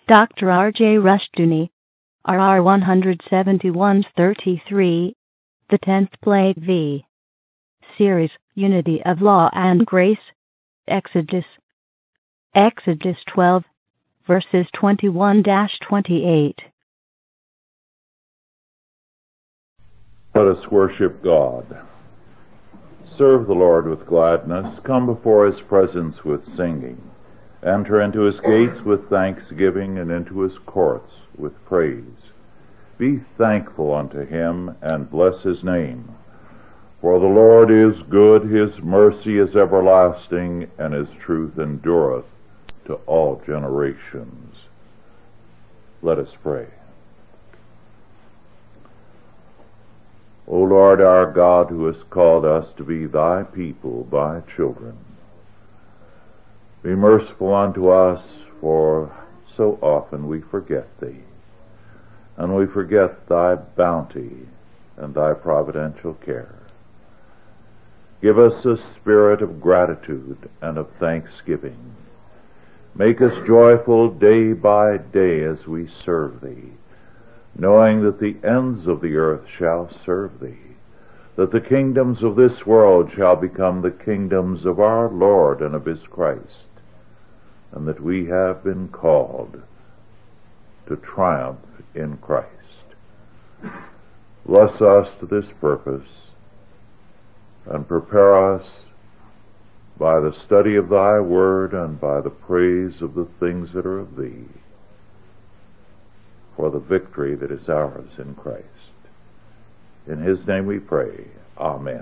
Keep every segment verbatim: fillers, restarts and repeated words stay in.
Doctor R J Rushdoony, R R one seventy-one thirty-three, The Tenth Plague V. Series, Unity of Law and Grace, Exodus. Exodus twelve, verses twenty-one to twenty-eight. Let us worship God. Serve the Lord with gladness. Come before His presence with singing. Enter into His gates with thanksgiving, and into His courts with praise. Be thankful unto Him, and bless His name. For the Lord is good, His mercy is everlasting, and His truth endureth to all generations. Let us pray. O Lord our God, who hast called us to be Thy people, Thy children, be merciful unto us, for so often we forget Thee, and we forget Thy bounty and Thy providential care. Give us a spirit of gratitude and of thanksgiving. Make us joyful day by day as we serve Thee, knowing that the ends of the earth shall serve Thee, that the kingdoms of this world shall become the kingdoms of our Lord and of His Christ, and that we have been called to triumph in Christ. Bless us to this purpose, and prepare us by the study of Thy Word and by the praise of the things that are of Thee, for the victory that is ours in Christ. In His name we pray. Amen.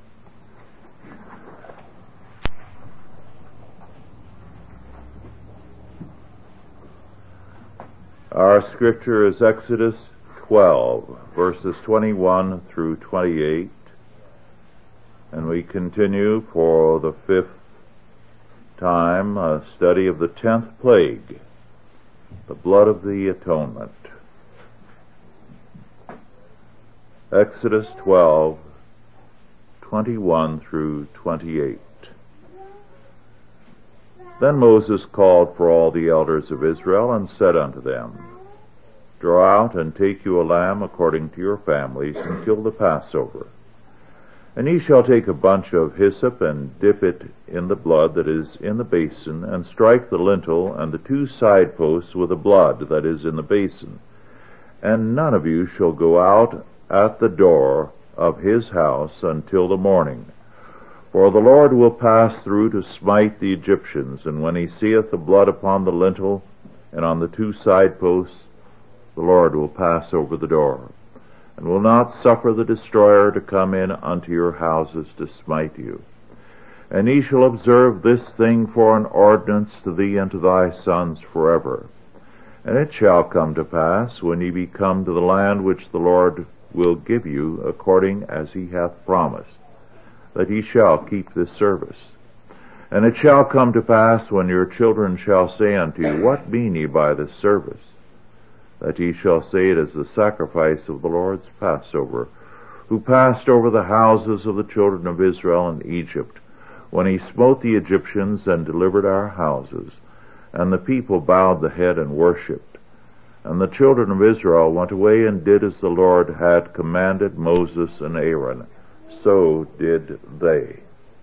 Our scripture is Exodus twelve, verses twenty-one through twenty-eight, and we continue for the fifth time a study of the tenth plague, the blood of the atonement. Exodus twelve, twenty-one through twenty-eight. Then Moses called for all the elders of Israel, and said unto them, Draw out and take you a lamb according to your families, and kill the Passover. And ye shall take a bunch of hyssop, and dip it in the blood that is in the basin, and strike the lintel and the two side posts with the blood that is in the basin. And none of you shall go out at the door of his house until the morning. For the Lord will pass through to smite the Egyptians, and when he seeth the blood upon the lintel and on the two side posts, the Lord will pass over the door, and will not suffer the destroyer to come in unto your houses to smite you. And ye shall observe this thing for an ordinance to thee and to thy sons forever. And it shall come to pass, when ye be come to the land which the Lord will give you, according as he hath promised, that ye shall keep this service. And it shall come to pass, when your children shall say unto you, What mean ye by this service? That ye shall say, It is the sacrifice of the Lord's Passover, who passed over the houses of the children of Israel in Egypt, when he smote the Egyptians and delivered our houses. And the people bowed the head and worshipped. And the children of Israel went away and did as the Lord had commanded Moses and Aaron. So did they.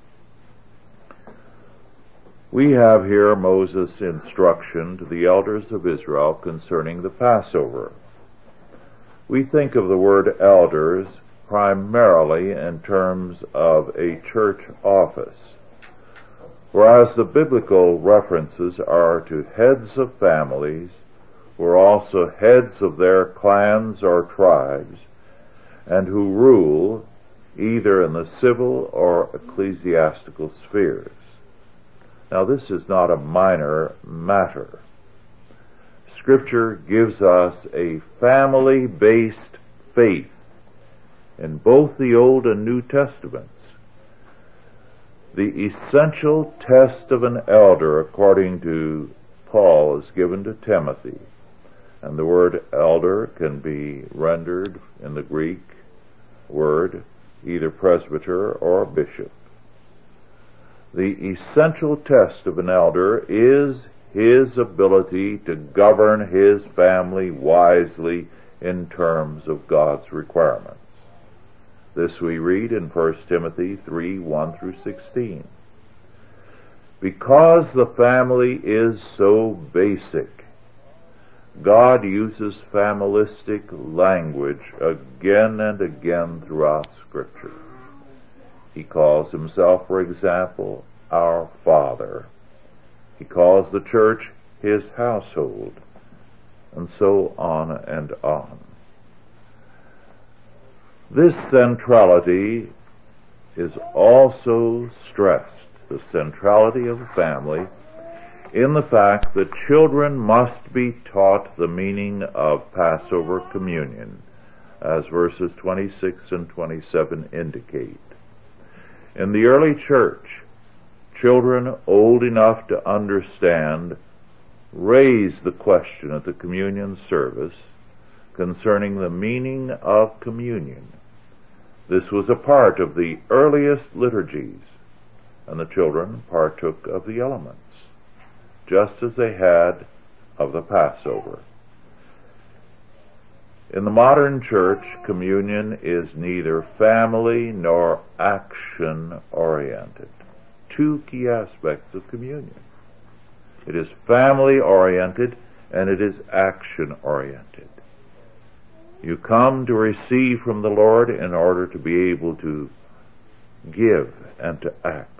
We have here Moses' instruction to the elders of Israel concerning the Passover. We think of the word elders primarily in terms of a church office, whereas the biblical references are to heads of families who are also heads of their clans or tribes, and who rule either in the civil or ecclesiastical spheres. Now, this is not a minor matter. Scripture gives us a family-based faith in both the Old and New Testaments. The essential test of an elder, according to Paul, is given to Timothy, and the word elder can be rendered in the Greek word either presbyter or bishop. The essential test of an elder is his ability to govern his family wisely in terms of God's requirements. This we read in First Timothy three, one through sixteen. Because the family is so basic, God uses familistic language again and again throughout Scripture. He calls himself, for example, our Father. He calls the church his household, and so on and on. This centrality is also stressed, the centrality of the family, in the fact that children must be taught the meaning of Passover communion, as verses twenty-six and twenty-seven indicate. In the early church, children old enough to understand raised the question at the communion service concerning the meaning of communion. This was a part of the earliest liturgies, and the children partook of the elements, just as they had of the Passover. In the modern church, communion is neither family nor action-oriented. Two key aspects of communion. It is family-oriented and it is action-oriented. You come to receive from the Lord in order to be able to give and to act.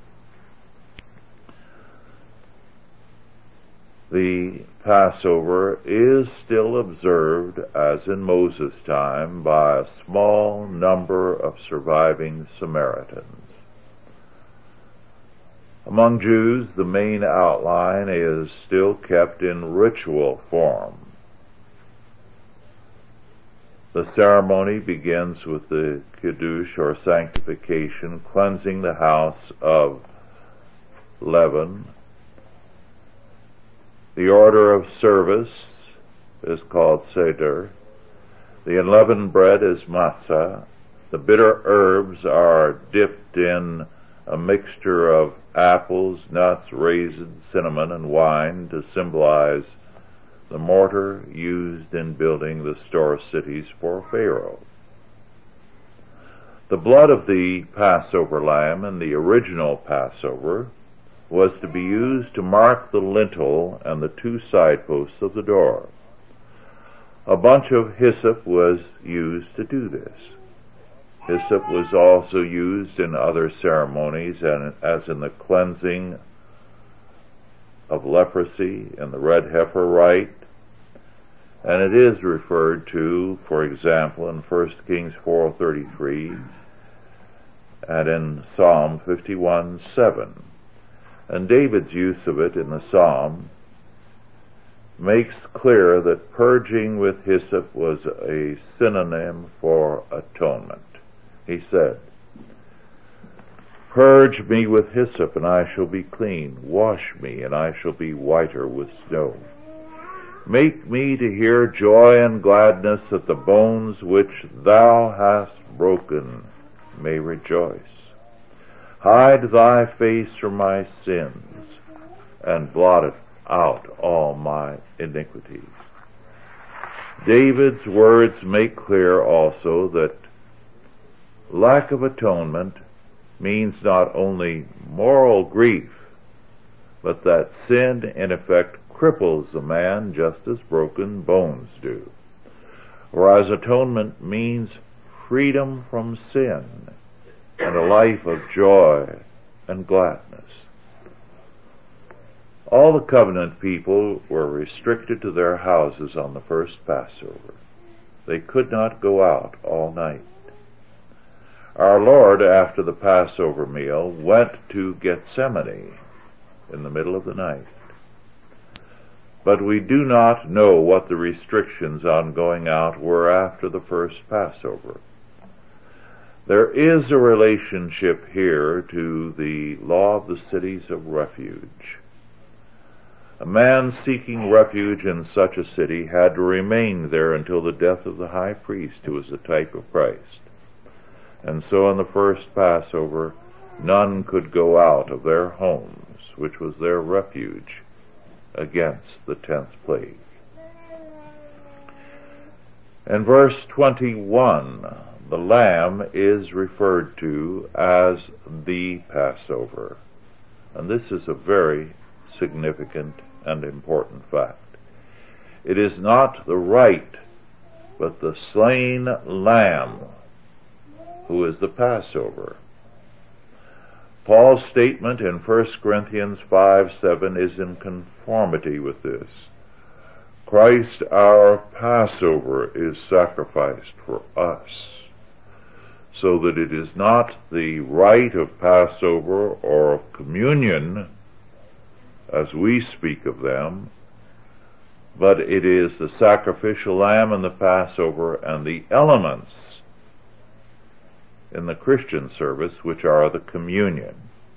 The Passover is still observed, as in Moses' time, by a small number of surviving Samaritans. Among Jews, the main outline is still kept in ritual form. The ceremony begins with the kiddush, or sanctification, cleansing the house of leaven. The order of service is called seder. The unleavened bread is matzah. The bitter herbs are dipped in a mixture of apples, nuts, raisins, cinnamon, and wine to symbolize the mortar used in building the store cities for Pharaoh. The blood of the Passover lamb in the original Passover was to be used to mark the lintel and the two side posts of the door. A bunch of hyssop was used to do this. Hyssop was also used in other ceremonies, and as in the cleansing of leprosy and the red heifer rite, and it is referred to, for example, in First Kings four thirty-three and in Psalm fifty-one seven. And David's use of it in the Psalm makes clear that purging with hyssop was a synonym for atonement. He said, "Purge me with hyssop, and I shall be clean. Wash me, and I shall be whiter with snow. Make me to hear joy and gladness, that the bones which thou hast broken may rejoice. Hide thy face from my sins, and blot out all my iniquities." David's words make clear also that lack of atonement means not only moral grief, but that sin in effect cripples a man just as broken bones do. Whereas atonement means freedom from sin and a life of joy and gladness. All the covenant people were restricted to their houses on the first Passover. They could not go out all night. Our Lord, after the Passover meal, went to Gethsemane in the middle of the night. But we do not know what the restrictions on going out were after the first Passover. There is a relationship here to the law of the cities of refuge. A man seeking refuge in such a city had to remain there until the death of the high priest, who was the type of Christ. And so on the first Passover, none could go out of their homes, which was their refuge, against the tenth plague. In verse twenty-one, the lamb is referred to as the Passover. And this is a very significant and important fact. It is not the rite, but the slain lamb who is the Passover. Paul's statement in First Corinthians five seven is in conformity with this. Christ our Passover is sacrificed for us, so that it is not the rite of Passover or of communion as we speak of them, but it is the sacrificial lamb and the Passover and the elements in the Christian service, which are the communion.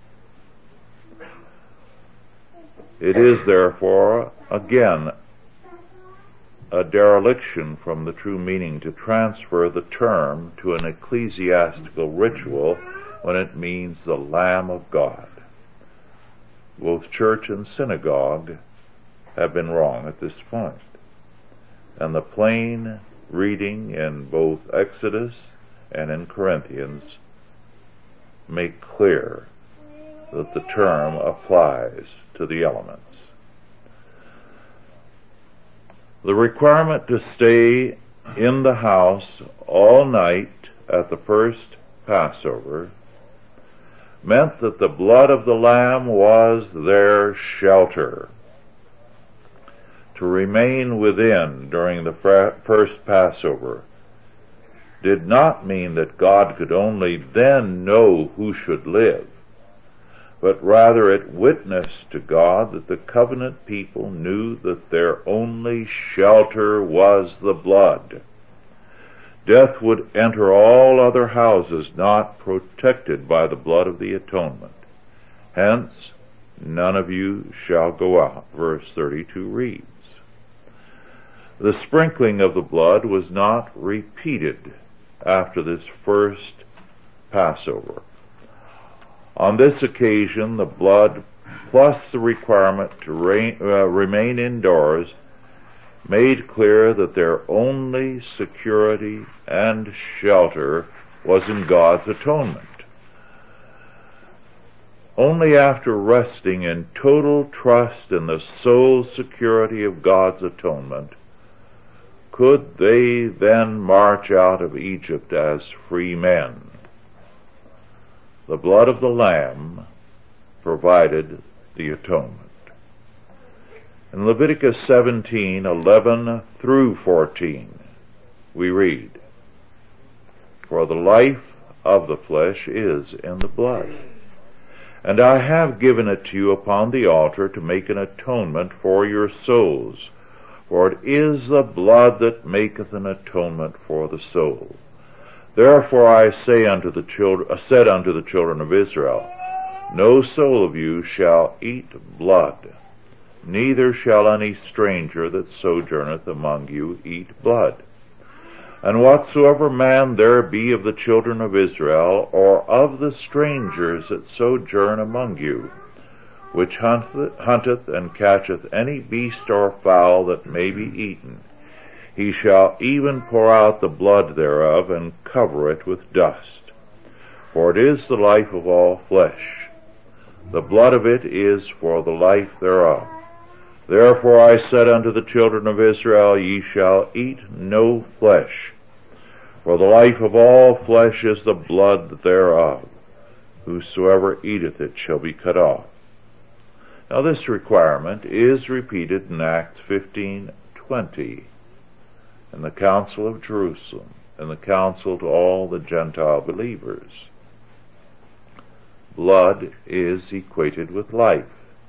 It is therefore, again, a dereliction from the true meaning to transfer the term to an ecclesiastical ritual when it means the Lamb of God. Both church and synagogue have been wrong at this point. And the plain reading in both Exodus and in Corinthians make clear that the term applies to the elements. The requirement to stay in the house all night at the first Passover meant that the blood of the Lamb was their shelter. To remain within during the first Passover did not mean that God could only then know who should live, but rather it witnessed to God that the covenant people knew that their only shelter was the blood. Death would enter all other houses not protected by the blood of the atonement. Hence, none of you shall go out, verse thirty-two reads. The sprinkling of the blood was not repeated after this first Passover. On this occasion, the blood plus the requirement to reign, uh, remain indoors made clear that their only security and shelter was in God's atonement. Only after resting in total trust in the sole security of God's atonement could they then march out of Egypt as free men. The blood of the Lamb provided the atonement. In Leviticus seventeen, eleven through fourteen, we read, For the life of the flesh is in the blood, and I have given it to you upon the altar to make an atonement for your souls, for it is the blood that maketh an atonement for the soul. Therefore I say unto the children, said unto the children of Israel, No soul of you shall eat blood, neither shall any stranger that sojourneth among you eat blood. And whatsoever man there be of the children of Israel, or of the strangers that sojourn among you, which hunteth, hunteth and catcheth any beast or fowl that may be eaten, he shall even pour out the blood thereof, and cover it with dust. For it is the life of all flesh. The blood of it is for the life thereof. Therefore I said unto the children of Israel, Ye shall eat no flesh, for the life of all flesh is the blood thereof. Whosoever eateth it shall be cut off. Now this requirement is repeated in Acts fifteen twenty, in the Council of Jerusalem, and the counsel to all the Gentile believers. Blood is equated with life.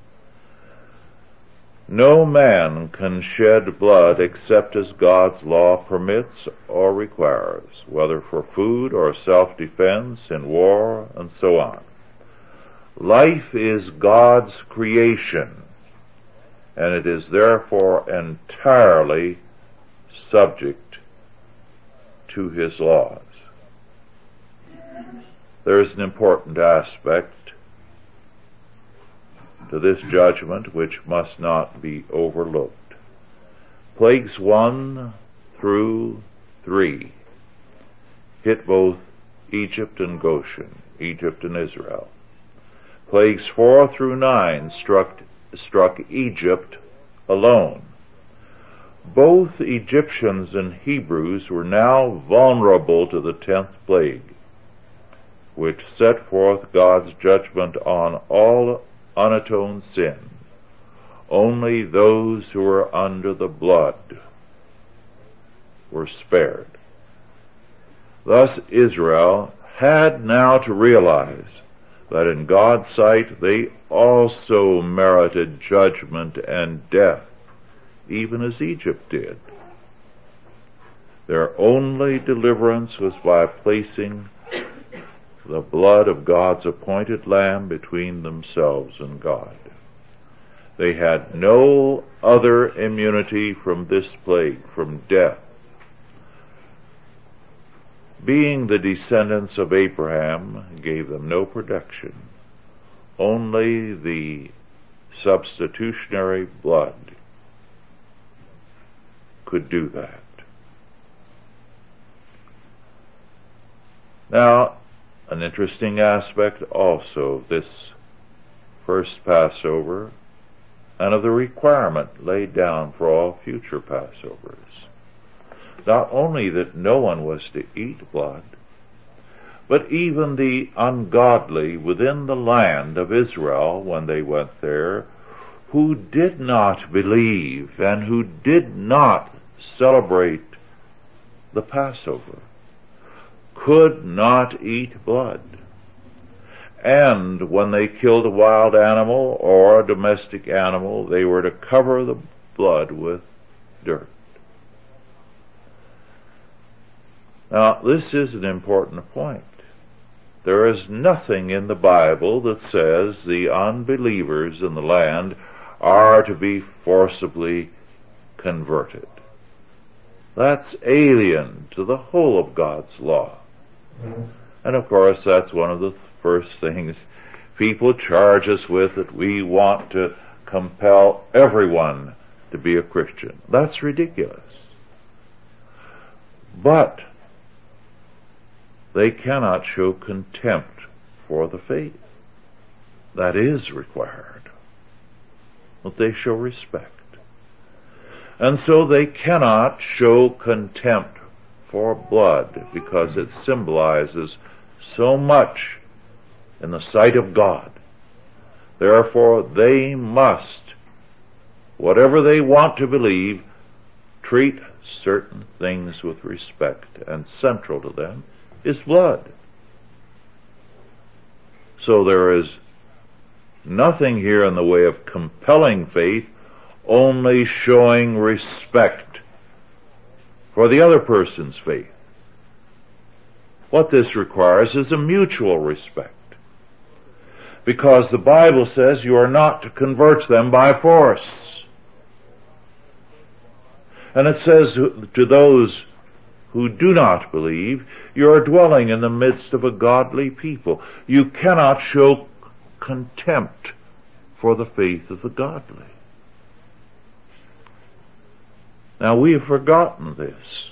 No man can shed blood except as God's law permits or requires, whether for food or self-defense, in war, and so on. Life is God's creation, and it is therefore entirely subject to His laws. There is an important aspect to this judgment which must not be overlooked. Plagues one through three hit both Egypt and Goshen, Egypt and Israel. Plagues four through nine struck, struck Egypt alone. Both Egyptians and Hebrews were now vulnerable to the tenth plague, which set forth God's judgment on all unatoned sin. Only those who were under the blood were spared. Thus Israel had now to realize that in God's sight they also merited judgment and death, even as Egypt did. Their only deliverance was by placing the blood of God's appointed Lamb between themselves and God. They had no other immunity from this plague, from death. Being the descendants of Abraham gave them no protection. Only the substitutionary blood could do that. Now, an interesting aspect also of this first Passover and of the requirement laid down for all future Passovers. Not only that no one was to eat blood, but even the ungodly within the land of Israel, when they went there, who did not believe and who did not celebrate the Passover, could not eat blood. And when they killed a wild animal or a domestic animal, they were to cover the blood with dirt. Now, this is an important point. There is nothing in the Bible that says the unbelievers in the land are to be forcibly converted. That's alien to the whole of God's law. And of course, that's one of the first things people charge us with, that we want to compel everyone to be a Christian. That's ridiculous. But they cannot show contempt for the faith. That is required. But they show respect. And so they cannot show contempt for blood, because it symbolizes so much in the sight of God. Therefore, they must, whatever they want to believe, treat certain things with respect, and central to them is blood. So there is nothing here in the way of compelling faith, only showing respect for the other person's faith. What this requires is a mutual respect, because the Bible says you are not to convert them by force. And it says to those who do not believe, you are dwelling in the midst of a godly people. You cannot show contempt for the faith of the godly. Now, we have forgotten this.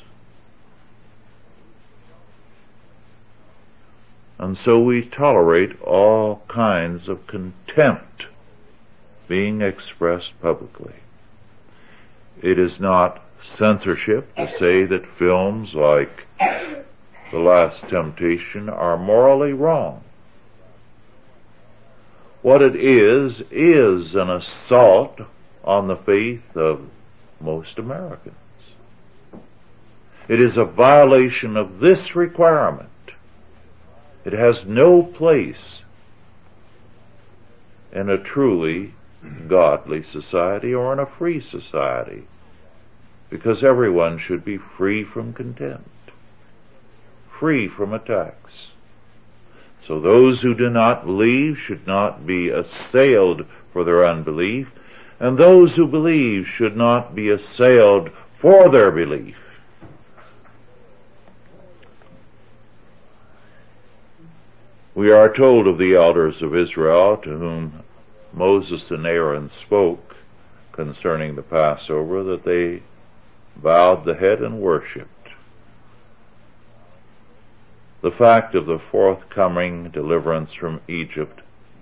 And so we tolerate all kinds of contempt being expressed publicly. It is not censorship to say that films like The Last Temptation are morally wrong. What it is, is an assault on the faith of most Americans. It is a violation of this requirement. It has no place in a truly godly society or in a free society, because everyone should be free from contempt, free from attacks. So those who do not believe should not be assailed for their unbelief, and those who believe should not be assailed for their belief. We are told of the elders of Israel, to whom Moses and Aaron spoke concerning the Passover, that they bowed the head and worshipped. The fact of the forthcoming deliverance from Egypt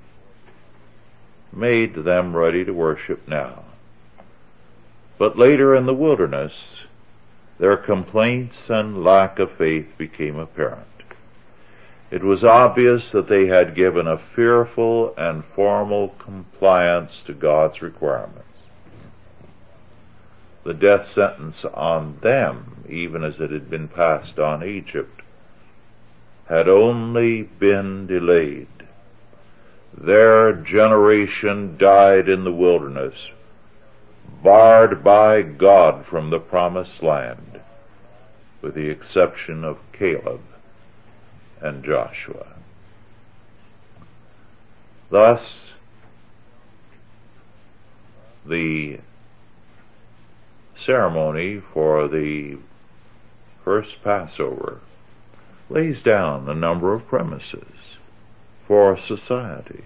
made them ready to worship now. But later in the wilderness, their complaints and lack of faith became apparent. It was obvious that they had given a fearful and formal compliance to God's requirements. The death sentence on them, even as it had been passed on Egypt, had only been delayed. Their generation died in the wilderness, barred by God from the promised land, with the exception of Caleb and Joshua. Thus, the ceremony for the first Passover lays down a number of premises for society.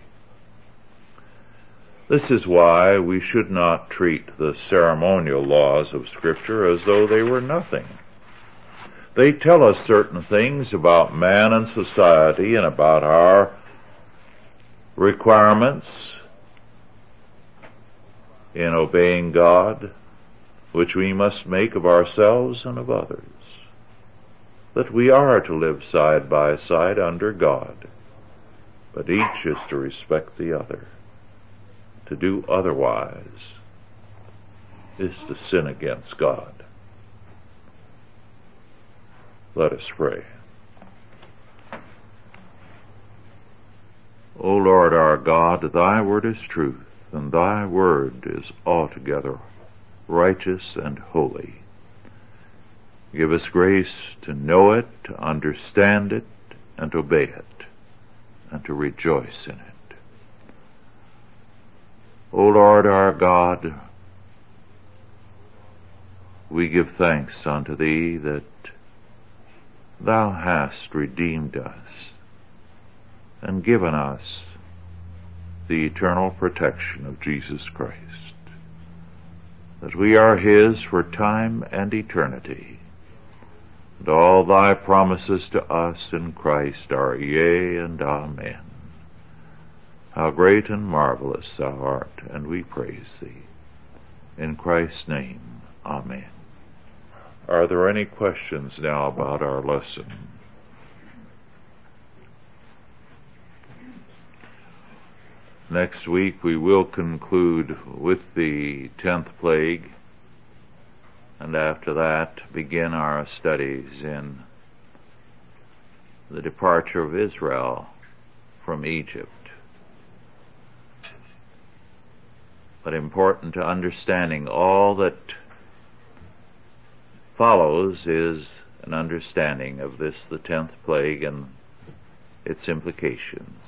This is why we should not treat the ceremonial laws of Scripture as though they were nothing. They tell us certain things about man and society and about our requirements in obeying God, which we must make of ourselves and of others. That we are to live side by side under God, but each is to respect the other. To do otherwise is to sin against God. Let us pray. O Lord our God, thy word is truth, and thy word is altogether righteous and holy. Give us grace to know it, to understand it, and to obey it, and to rejoice in it. O Lord our God, we give thanks unto thee that thou hast redeemed us and given us the eternal protection of Jesus Christ, that we are his for time and eternity, and all thy promises to us in Christ are yea and amen. How great and marvelous thou art, and we praise thee. In Christ's name, amen. Are there any questions now about our lesson? Next week we will conclude with the tenth plague, and after that begin our studies in the departure of Israel from Egypt. But important to understanding all that follows is an understanding of this, the tenth plague, and its implications.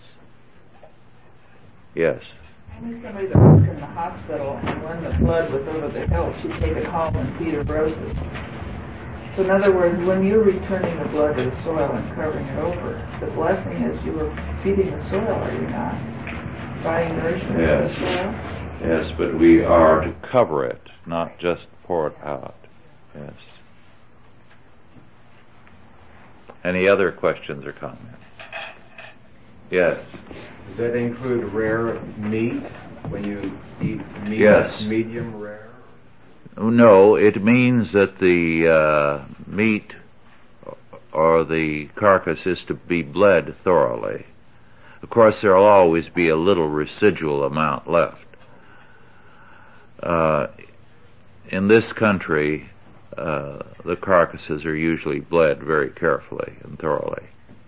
Yes? I knew somebody that worked in the hospital, and when the blood was over the hill, she'd take it home and feed her roses. So in other words, when you're returning the blood to the soil and covering it over, the blessing is you are feeding the soil, are you not? Buying nourishment Yes. from the soil? Yes, but we are to cover it, not just pour it out. Yes. Any other questions or comments? Yes. Does that include rare meat when you eat meat? Yes. Medium rare? No, it means that the uh, meat or the carcass is to be bled thoroughly. Of course, there will always be a little residual amount left. Uh, in this country, uh, the carcasses are usually bled very carefully and thoroughly.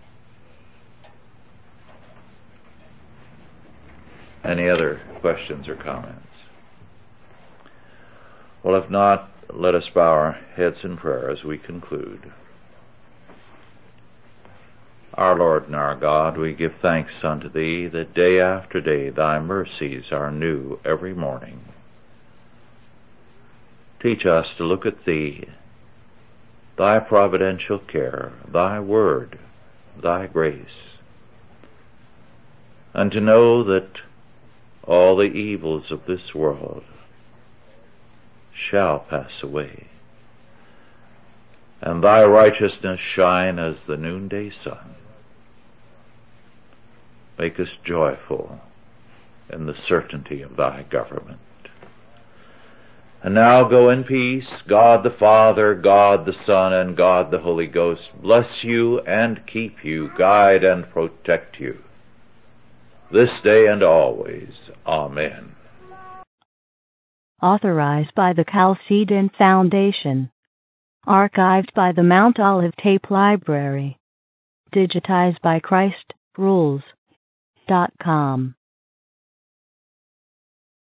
Any other questions or comments? Well, if not, let us bow our heads in prayer as we conclude. Our Lord and our God, we give thanks unto thee that day after day thy mercies are new every morning. Teach us to look at thee, thy providential care, thy word, thy grace, and to know that all the evils of this world shall pass away, and thy righteousness shine as the noonday sun. Make us joyful in the certainty of thy government. And now go in peace. God the Father, God the Son, and God the Holy Ghost bless you and keep you, guide and protect you, this day and always. Amen. Authorized by the Chalcedon Foundation. Archived by the Mount Olive Tape Library. Digitized by Christ Rules dot com.